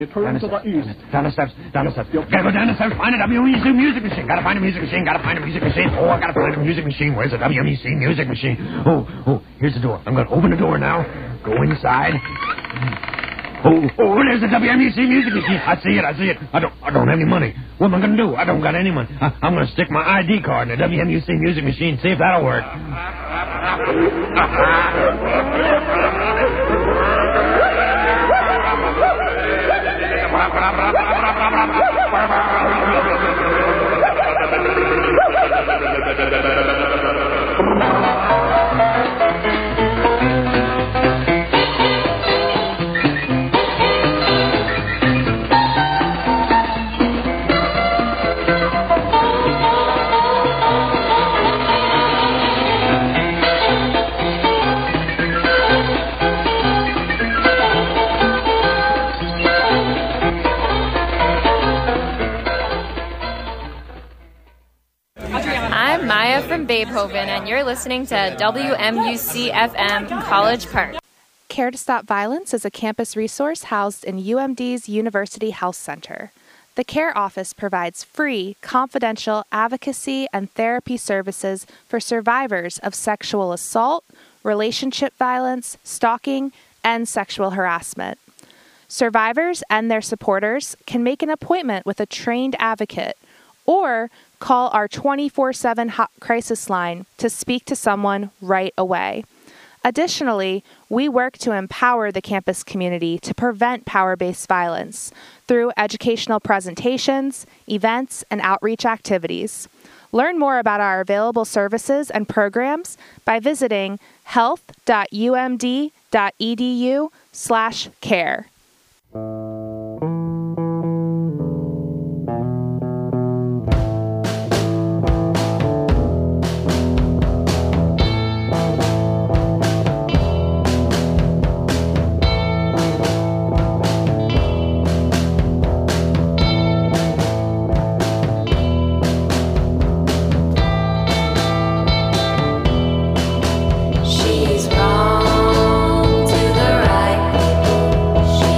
Turn to the east. Down the steps. Gotta go down the steps, find a WMEC music machine. Gotta find a music machine. Oh, I gotta find a music machine. Where's the WMEC music machine? Oh, here's the door. I'm gonna open the door now. Go inside. Oh, there's the WMEC music machine. I see it. I don't have any money. What am I gonna do? I don't got any money. I'm gonna stick my ID card in the WMEC music machine, see if that'll work. I'm Maya from Babehoven, and you're listening to WMUC-FM College Park. Care to Stop Violence is a campus resource housed in UMD's University Health Center. The CARE office provides free, confidential advocacy and therapy services for survivors of sexual assault, relationship violence, stalking, and sexual harassment. Survivors and their supporters can make an appointment with a trained advocate or call our 24/7 crisis line to speak to someone right away. Additionally, we work to empower the campus community to prevent power-based violence through educational presentations, events, and outreach activities. Learn more about our available services and programs by visiting health.umd.edu/care. She's wrong to the right.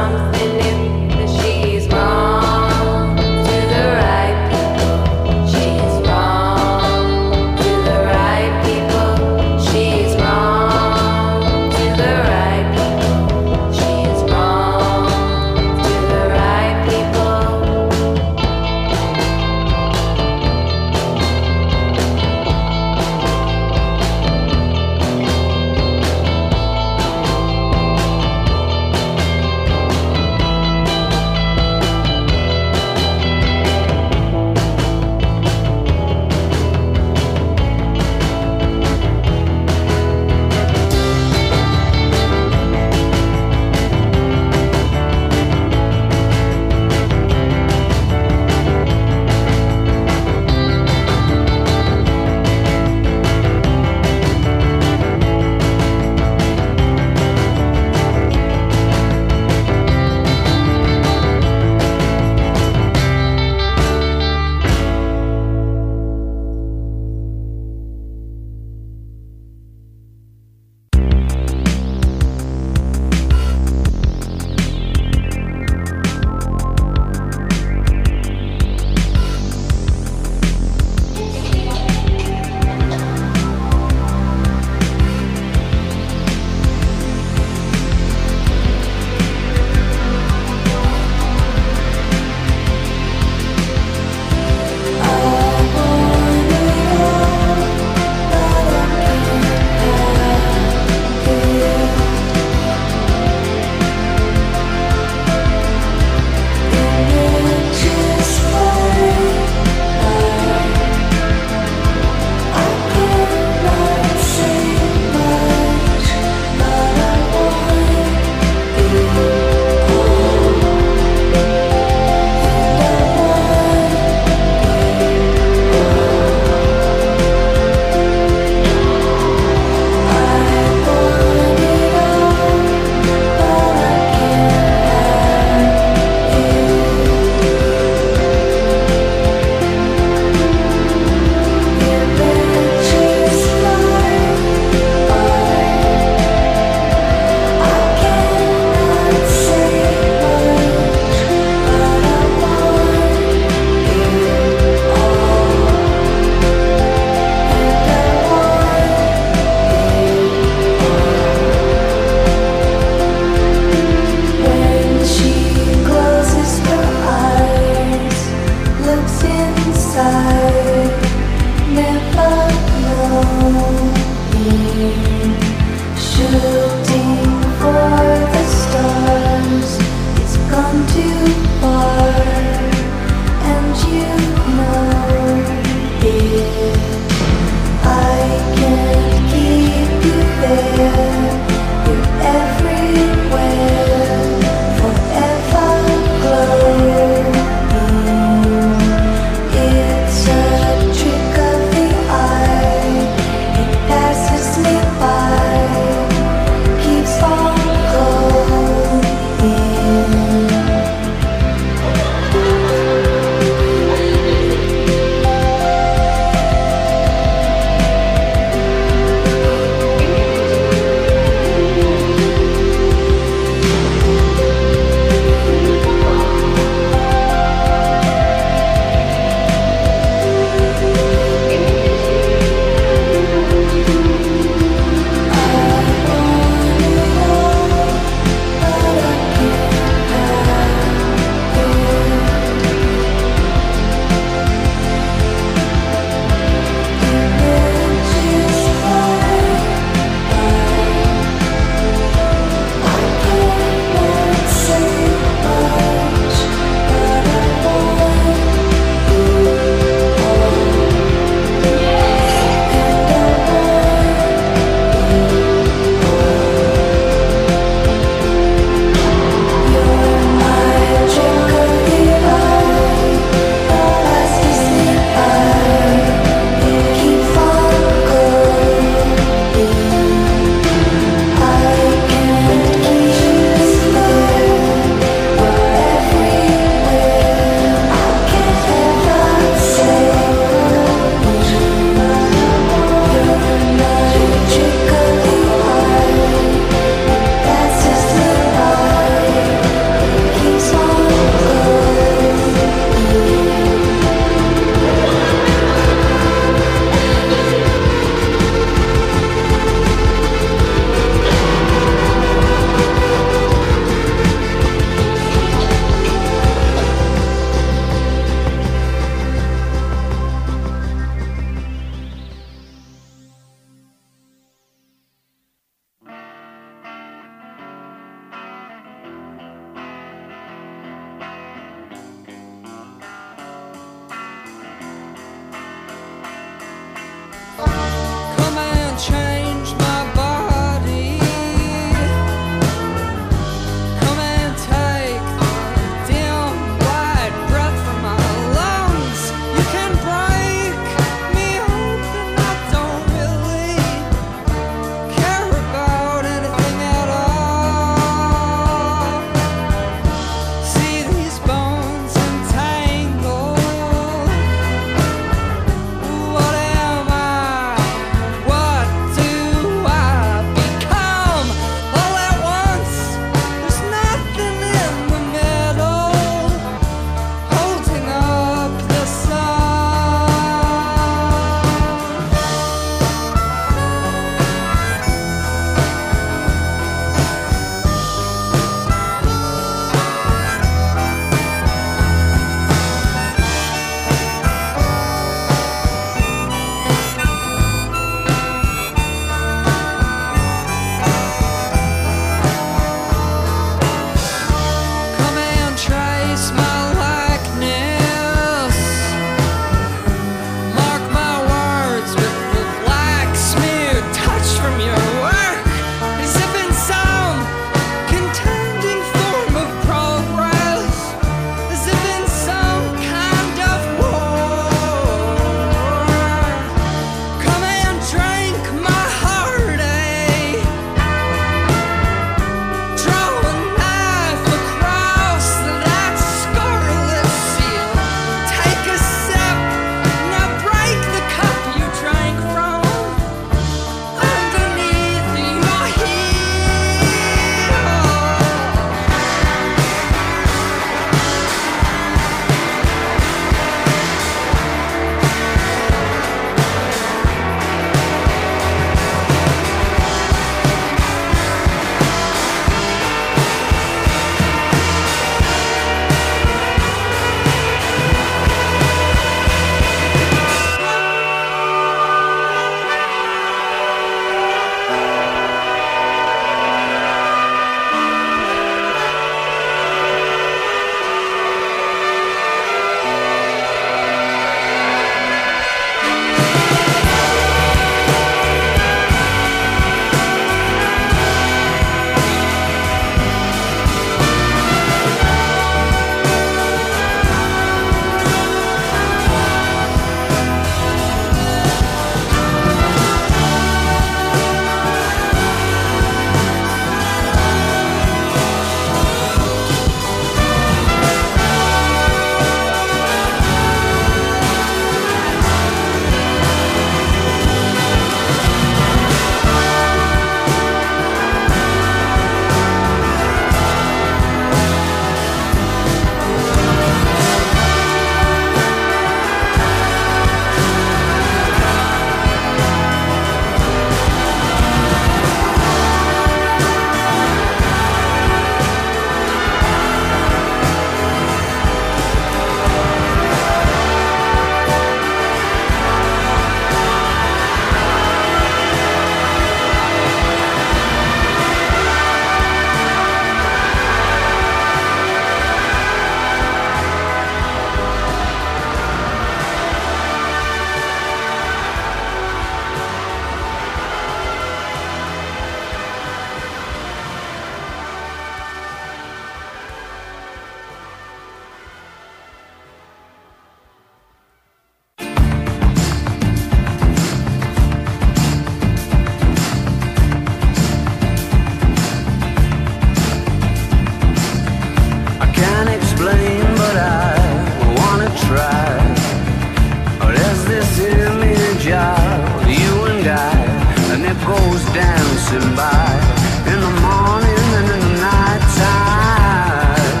I can't explain, but I wanna try. There's this image of you and I, and it goes dancing by in the morning and in the night time.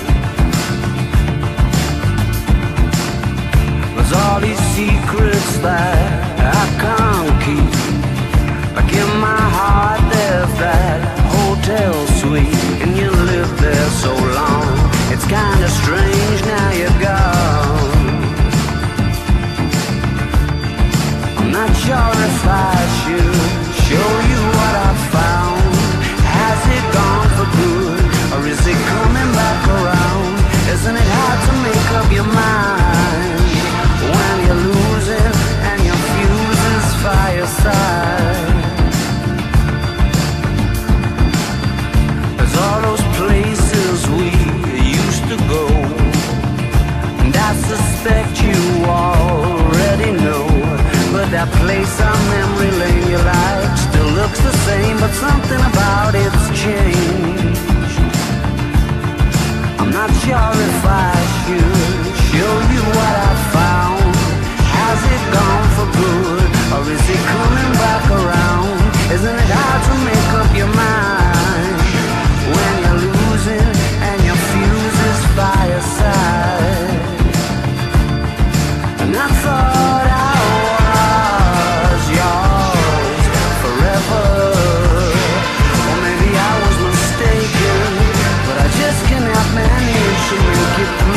There's all these secrets that I can't keep. Like in my heart there's that hotel suite, and you lived there so long. It's kinda strange now you're gone. I'm not sure if I should show you what I found. Has it gone for good, or is it coming back around? Isn't it hard to make up your mind when you're losing and your fuse is fireside? There's all those places we used to go, and I suspect you already know. But that place on memory lane you like still looks the same, but something about it's changed. I'm not sure if I should show you what I found. Has it gone for good, or is it coming back around? Isn't it hard to make up your mind when you're losing and your fuse is fireside? And I thought I was yours forever, or maybe I was mistaken, but I just cannot manage to make it through.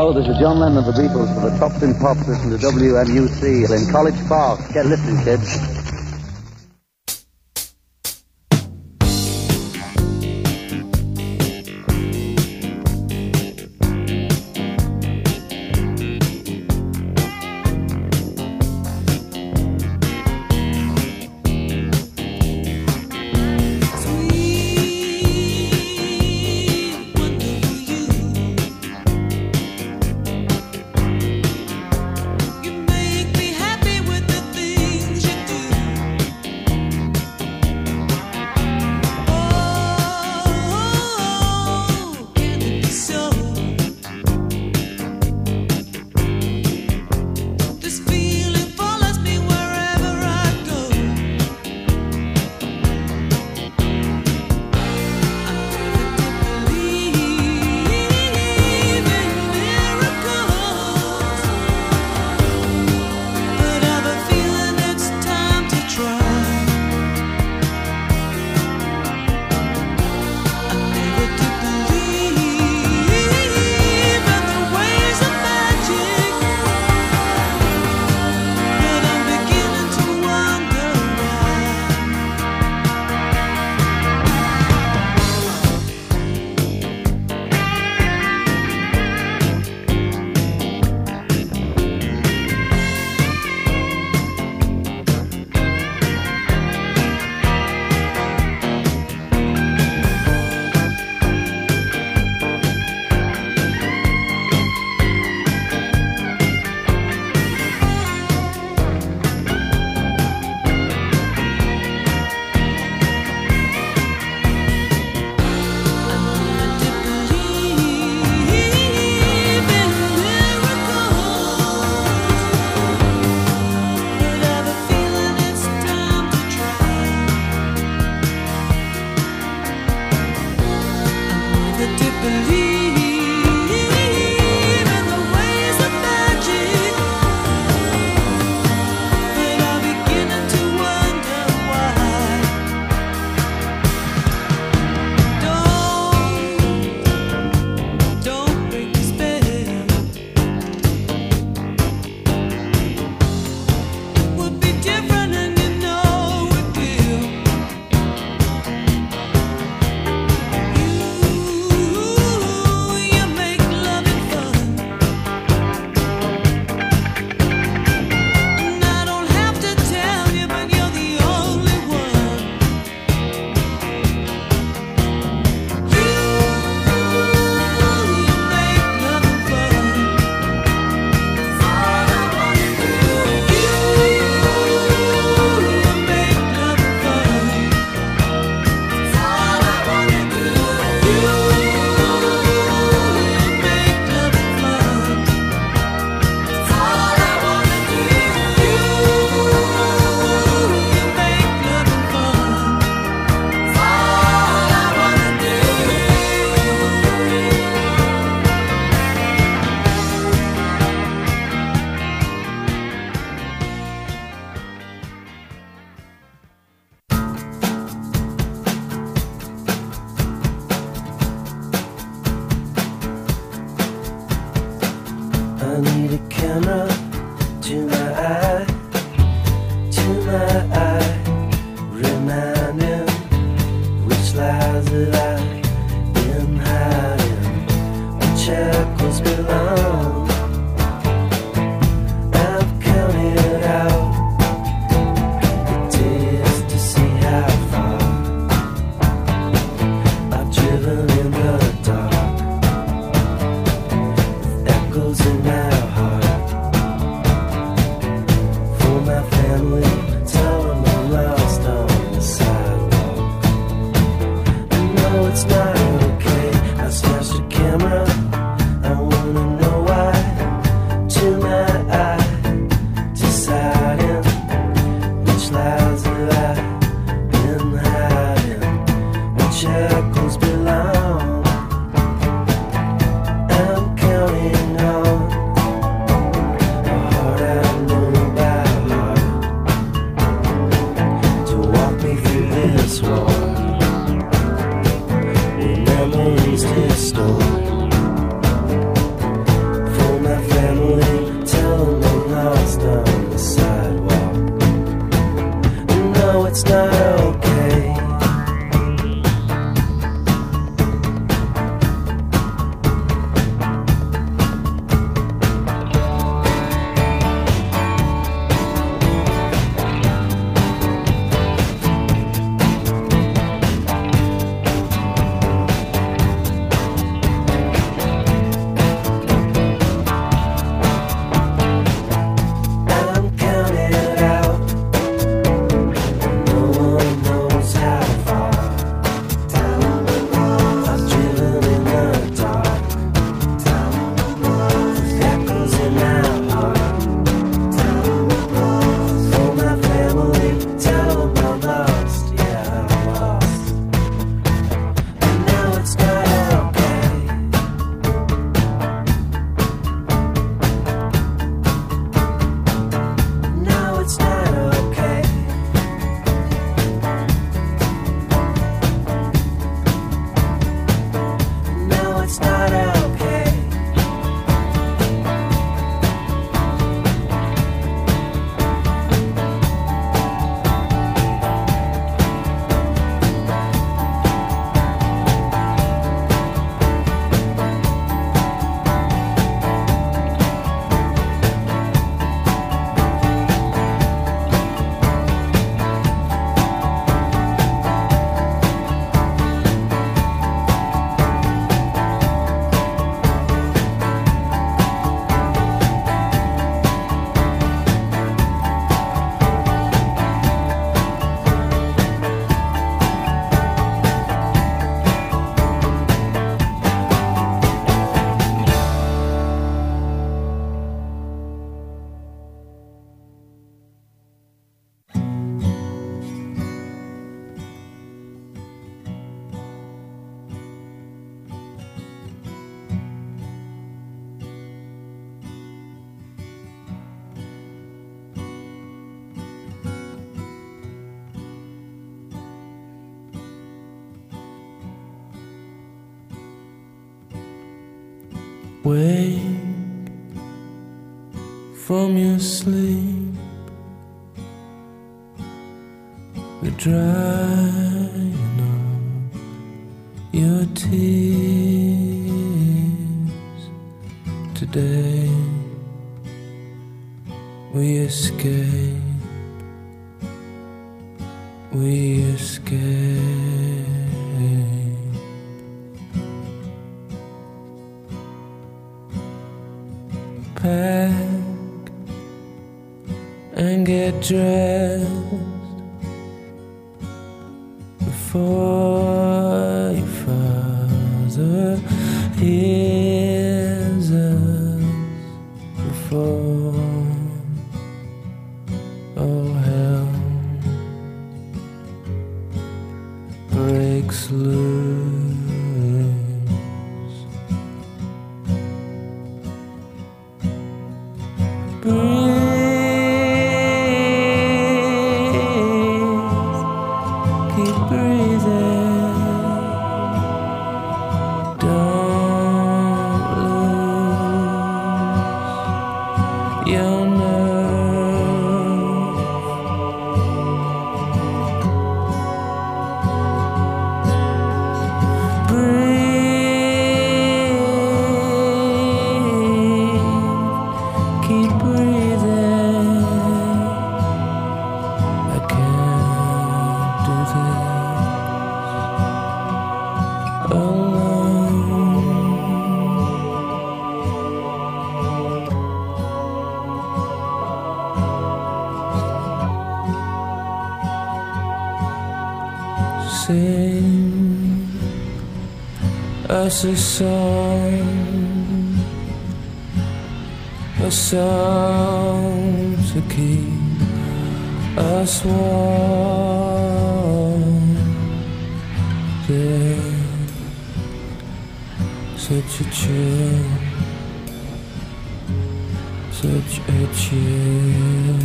Hello, this is John Lennon of the Beatles for the Tops in Pops. Listen to WMUC in College Park. Get listening, kids. You make me happy with the things you do. Wake from your sleep, the drying of your tears. Today we escape, we escape. Pack and get dressed before your father hears us, before all hell breaks loose. Sing us a song to keep us warm. There's such a chill, such a chill.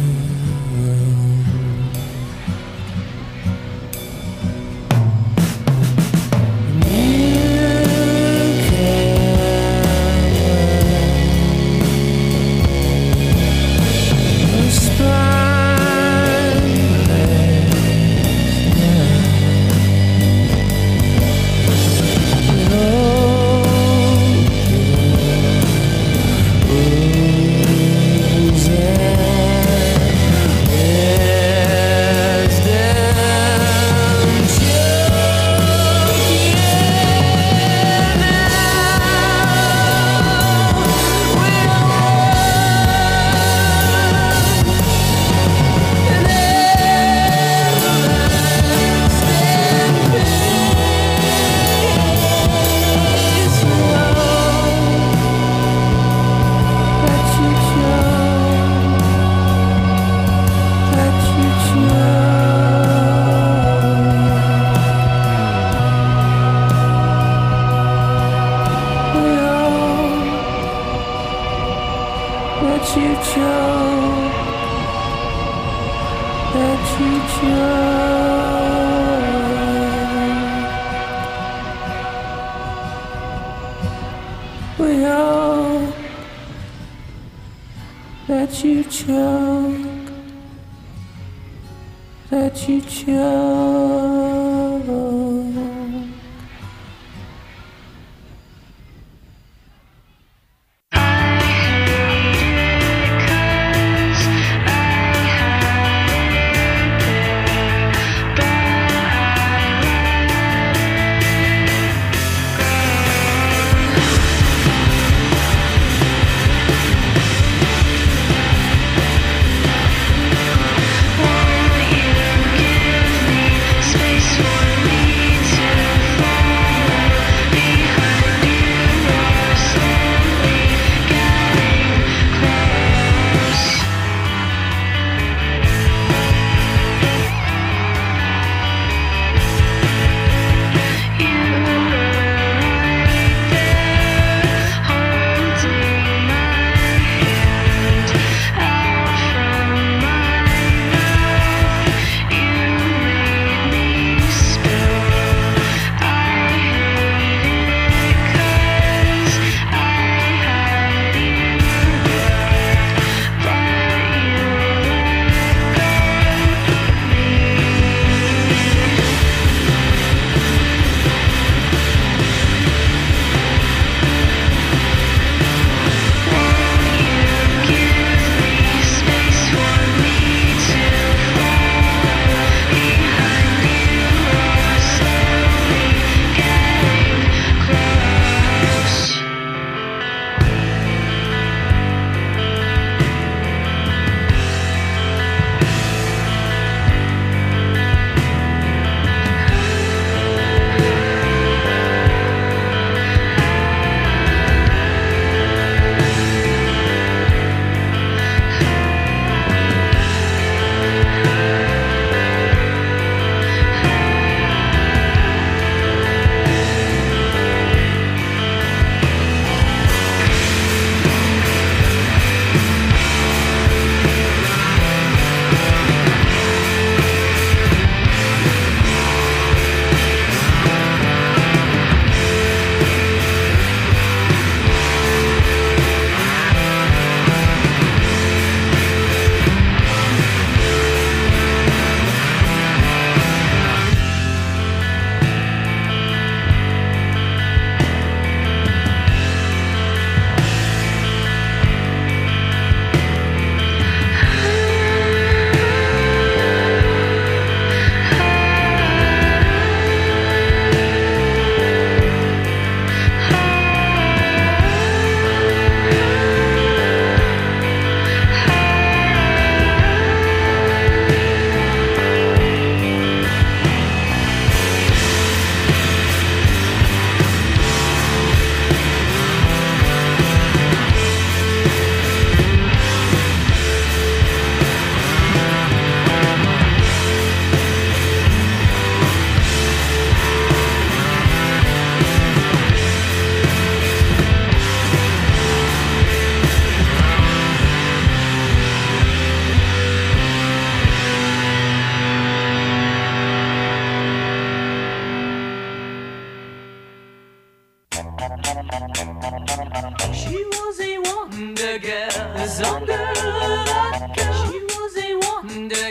Space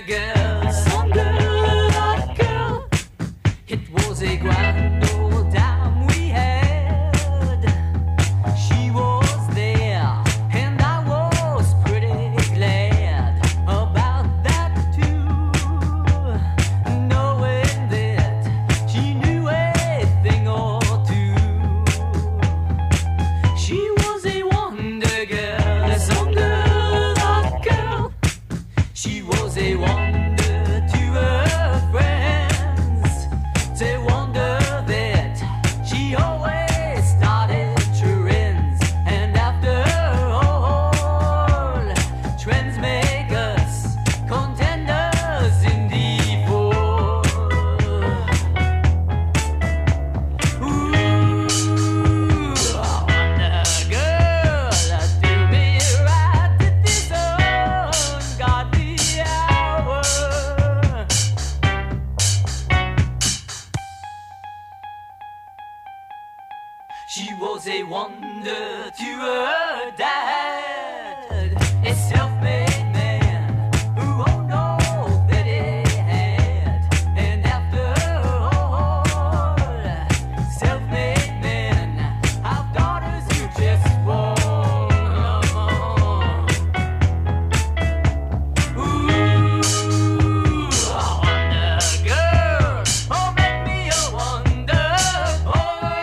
wonder girl, some girl, that girl. It was a grand old time we had. She was there, and I was pretty glad about that too. Knowing that she knew a thing or two. She was a wonder girl, some girl, that girl. She was a wonder to her friends. They wonder that she always started trends. And after all, trends make us contenders in default. Ooh, I wonder, girl, do me right at this ungodly hour. She was a wonder to her dad, a self-made man who owned all that he had. And after all, self-made men have daughters who just won't. Ooh, I wonder, girl, oh, make me a wonder boy.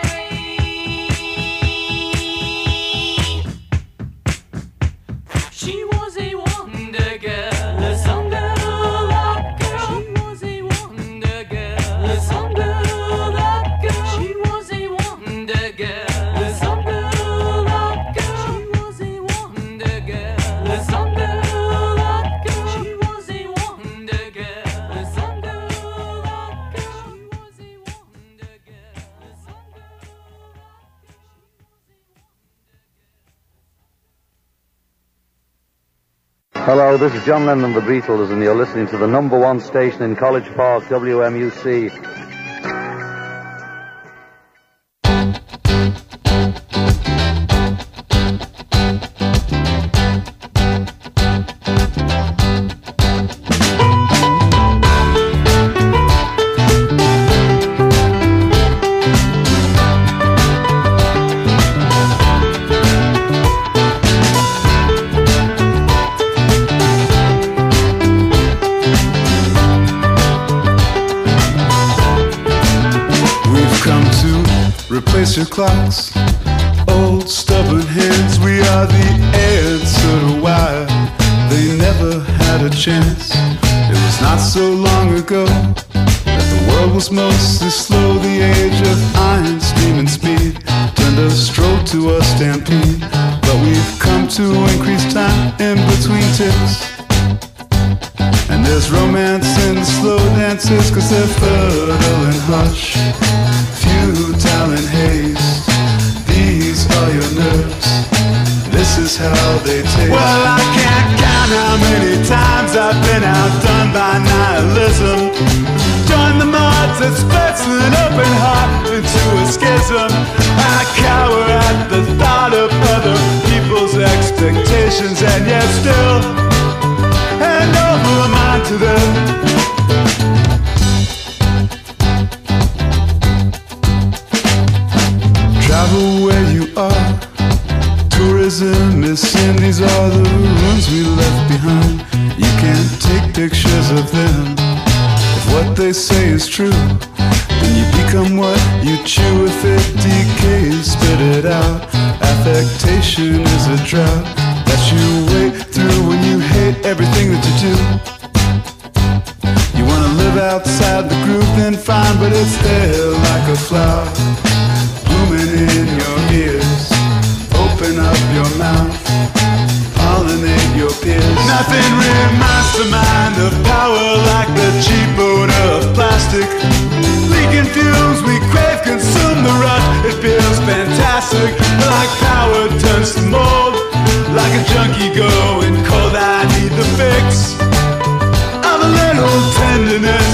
She was a wonder girl, some girl, that girl. She was a wonder girl, some girl, that girl. She was a wonder girl, some girl, that girl. She was a wonder girl, some girl, that girl. She was a wonder girl, some girl, that girl. She was a wonder girl, some girl, Hello, this is John Lennon of the Beatles, and you're listening to the #1 station in College Park, WMUC. We've come to replace your clocks, old stubborn hands. We are the answer to why they never had a chance. It was not so long ago that the world was mostly slow. The age of iron, steam, and speed turned a stroll to a stampede. But we've come to increase time in between ticks. And there's romance in the slow dances, 'cause they're fertile in hush, futile in haste. These are your nerves, this is how they taste. Well, I can't count how many times I've been outdone by nihilism. Join the mods that splits an open heart into a schism. I cower at the thought of other people's expectations, and yet still hand over mine to them. Travel where you are. Tourism is sin. These are the rooms we left behind. You can't take pictures of them. If what they say is true, then you become what you chew. If it decays, spit it out. Affectation is a drought that you wait through when you hate everything that you do. You wanna live outside the groove, then fine, but it's there like a flower, blooming in your ears. Open up your mouth, pollinate your peers. Nothing reminds the mind of power like the cheap odor of plastic. Leaking fumes, we crave, consume the rush. It feels fantastic, like power turns to mold. Like a junkie going cold, I need the fix of a little tenderness.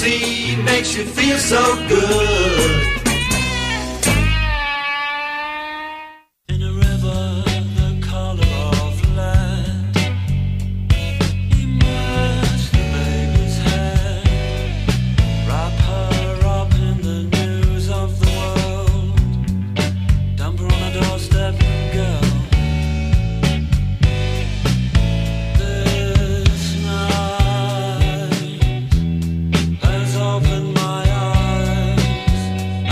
sea makes you feel so good. In a river the color of lead, immerse the baby's head, wrap her up in the news of the world, dump her on a doorstep, girl. This night has opened my eyes.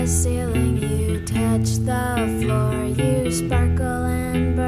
ceiling, you touch the floor, you sparkle and